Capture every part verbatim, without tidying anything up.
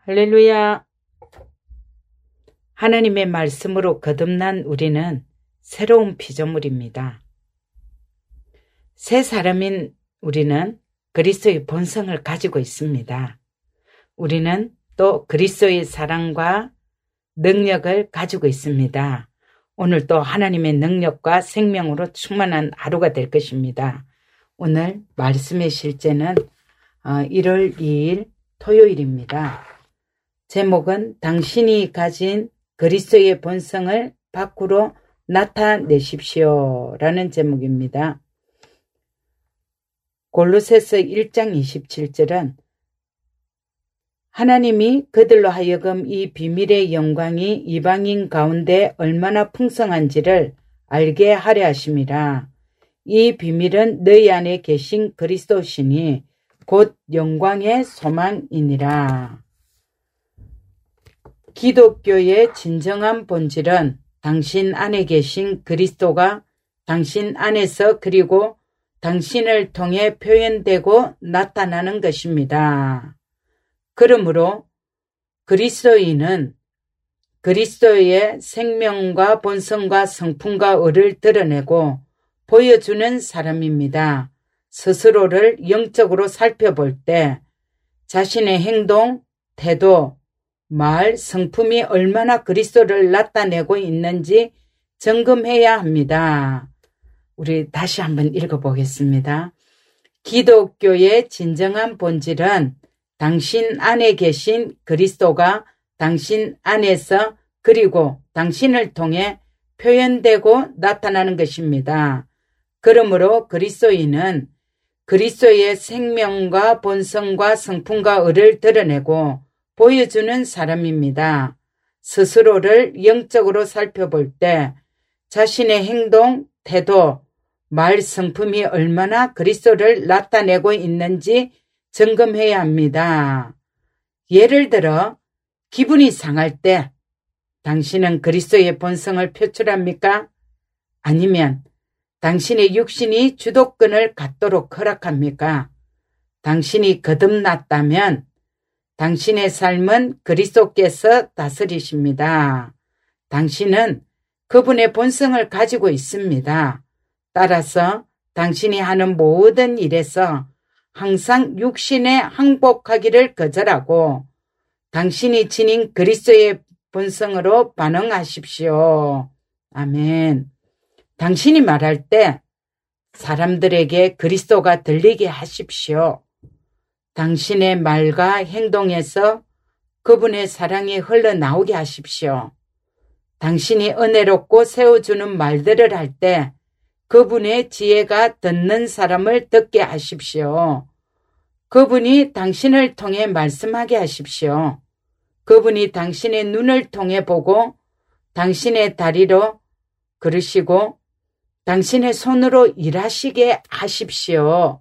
할렐루야. 하나님의 말씀으로 거듭난 우리는 새로운 피조물입니다. 새 사람인 우리는 그리스도의 본성을 가지고 있습니다. 우리는 또 그리스도의 사랑과 능력을 가지고 있습니다. 오늘도 하나님의 능력과 생명으로 충만한 하루가 될 것입니다. 오늘 말씀의 실제는 일월 이일 토요일입니다. 제목은 당신이 가진 그리스도의 본성을 밖으로 나타내십시오 라는 제목입니다. 골로새서 일장 이십칠절은 하나님이 그들로 하여금 이 비밀의 영광이 이방인 가운데 얼마나 풍성한지를 알게 하려 하심이라. 이 비밀은 너희 안에 계신 그리스도시니 곧 영광의 소망이니라. 기독교의 진정한 본질은 당신 안에 계신 그리스도가 당신 안에서 그리고 당신을 통해 표현되고 나타나는 것입니다. 그러므로 그리스도인은 그리스도의 생명과 본성과 성품과 의를 드러내고 보여주는 사람입니다. 스스로를 영적으로 살펴볼 때 자신의 행동, 태도, 말, 성품이 얼마나 그리스도를 나타내고 있는지 점검해야 합니다. 우리 다시 한번 읽어보겠습니다. 기독교의 진정한 본질은 당신 안에 계신 그리스도가 당신 안에서 그리고 당신을 통해 표현되고 나타나는 것입니다. 그러므로 그리스도인은 그리스도의 생명과 본성과 성품과 의를 드러내고 보여주는 사람입니다. 스스로를 영적으로 살펴볼 때 자신의 행동, 태도, 말, 성품이 얼마나 그리스도를 나타내고 있는지 점검해야 합니다. 예를 들어 기분이 상할 때 당신은 그리스도의 본성을 표출합니까? 아니면 당신의 육신이 주도권을 갖도록 허락합니까? 당신이 거듭났다면 당신의 삶은 그리스도께서 다스리십니다. 당신은 그분의 본성을 가지고 있습니다. 따라서 당신이 하는 모든 일에서 항상 육신에 항복하기를 거절하고 당신이 지닌 그리스도의 본성으로 반응하십시오. 아멘. 당신이 말할 때 사람들에게 그리스도가 들리게 하십시오. 당신의 말과 행동에서 그분의 사랑이 흘러나오게 하십시오. 당신이 은혜롭고 세워주는 말들을 할 때 그분의 지혜가 듣는 사람을 듣게 하십시오. 그분이 당신을 통해 말씀하게 하십시오. 그분이 당신의 눈을 통해 보고 당신의 다리로 걸으시고 당신의 손으로 일하시게 하십시오.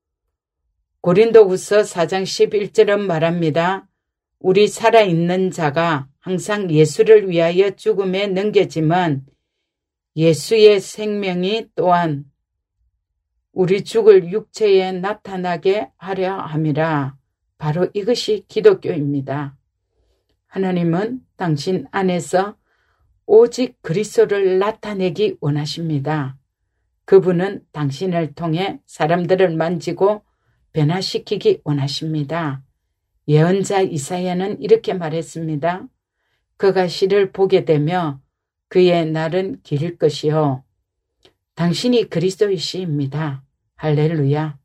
고린도후서 사장 십일절은 말합니다. 우리 살아있는 자가 항상 예수를 위하여 죽음에 넘겨지면 예수의 생명이 또한 우리 죽을 육체에 나타나게 하려 함이라. 바로 이것이 기독교입니다. 하나님은 당신 안에서 오직 그리스도를 나타내기 원하십니다. 그분은 당신을 통해 사람들을 만지고 변화시키기 원하십니다. 예언자 이사야는 이렇게 말했습니다. 그가 시를 보게 되며 그의 날은 길 것이요. 당신이 그리스도의 시입니다. 할렐루야.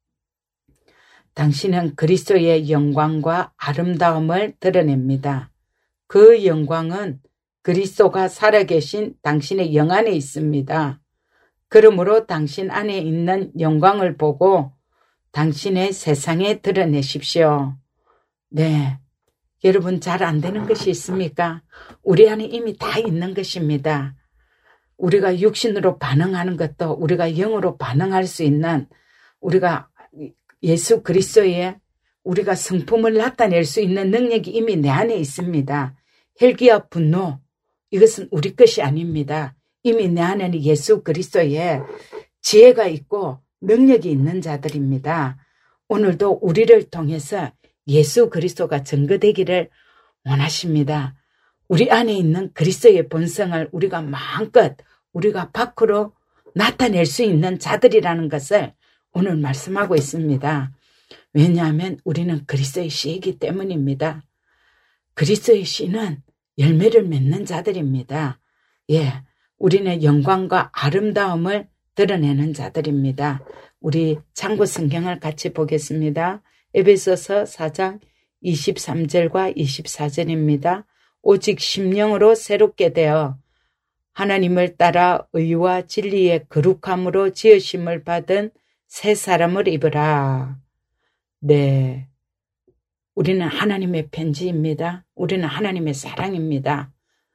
당신은 그리스도의 영광과 아름다움을 드러냅니다. 그 영광은 그리스도가 살아계신 당신의 영 안에 있습니다. 그러므로 당신 안에 있는 영광을 보고 당신의 세상에 드러내십시오. 네, 여러분 잘 안 되는 것이 있습니까? 우리 안에 이미 다 있는 것입니다. 우리가 육신으로 반응하는 것도 우리가 영으로 반응할 수 있는 우리가 예수 그리스도의 우리가 성품을 나타낼 수 있는 능력이 이미 내 안에 있습니다. 혈기와 분노 이것은 우리 것이 아닙니다. 이미 내 안에는 예수 그리스도의 지혜가 있고 능력이 있는 자들입니다. 오늘도 우리를 통해서 예수 그리스도가 증거되기를 원하십니다. 우리 안에 있는 그리스도의 본성을 우리가 마음껏 우리가 밖으로 나타낼 수 있는 자들이라는 것을 오늘 말씀하고 있습니다. 왜냐하면 우리는 그리스도의 씨이기 때문입니다. 그리스도의 씨는 열매를 맺는 자들입니다. 예, 우리는 영광과 아름다움을 드러내는 자들입니다. 우리 참고 성경을 같이 보겠습니다. 에베소서 사 장 이십삼 절과 이십사 절입니다. 오직 심령으로 새롭게 되어 하나님을 따라 의와 진리의 거룩함으로 지으심을 받은 새 사람을 입으라. 네, 우리는 하나님의 편지입니다. 우리는 하나님의 사랑입니다.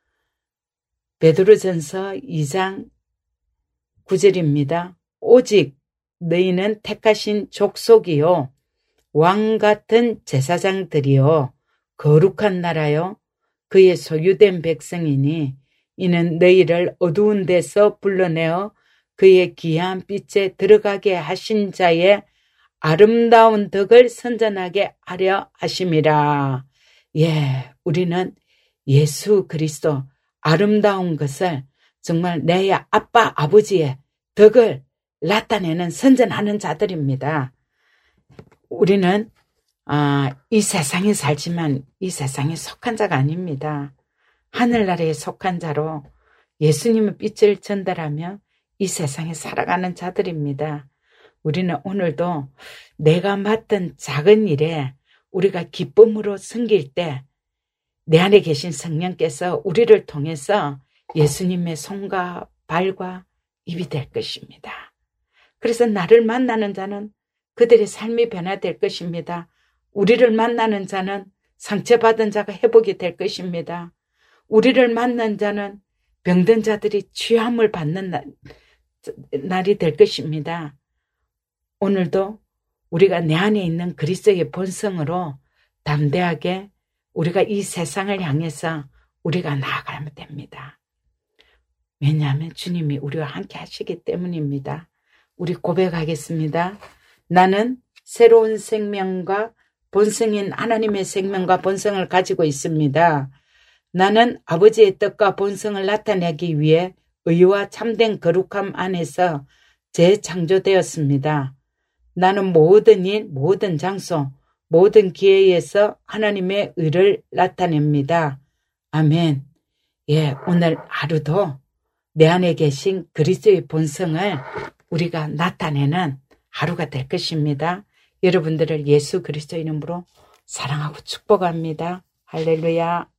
베드로전서 이 장 구 절입니다. 오직 너희는 택하신 족속이요 왕같은 제사장들이요 거룩한 나라요 그의 소유된 백성이니 이는 너희를 어두운 데서 불러내어 그의 귀한 빛에 들어가게 하신 자의 아름다운 덕을 선전하게 하려 하심이라. 예, 우리는 예수 그리스도 아름다운 것을 정말 내 아빠 아버지의 덕을 나타내는 선전하는 자들입니다. 우리는 아, 이 세상에 살지만 이 세상에 속한 자가 아닙니다. 하늘나라에 속한 자로 예수님의 빛을 전달하며 이 세상에 살아가는 자들입니다. 우리는 오늘도 내가 맡은 작은 일에 우리가 기쁨으로 섬길 때 내 안에 계신 성령께서 우리를 통해서 예수님의 손과 발과 입이 될 것입니다. 그래서 나를 만나는 자는 그들의 삶이 변화될 것입니다. 우리를 만나는 자는 상처받은 자가 회복이 될 것입니다. 우리를 만난 자는 병든 자들이 취함을 받는 날, 날이 될 것입니다. 오늘도 우리가 내 안에 있는 그리스도의 본성으로 담대하게 우리가 이 세상을 향해서 우리가 나아가면 됩니다. 왜냐하면 주님이 우리와 함께 하시기 때문입니다. 우리 고백하겠습니다. 나는 새로운 생명과 본성인 하나님의 생명과 본성을 가지고 있습니다. 나는 아버지의 뜻과 본성을 나타내기 위해 의와 참된 거룩함 안에서 재창조되었습니다. 나는 모든 일, 모든 장소, 모든 기회에서 하나님의 의를 나타냅니다. 아멘. 예, 오늘 하루도 내 안에 계신 그리스도의 본성을 우리가 나타내는 하루가 될 것입니다. 여러분들을 예수 그리스도 이름으로 사랑하고 축복합니다. 할렐루야.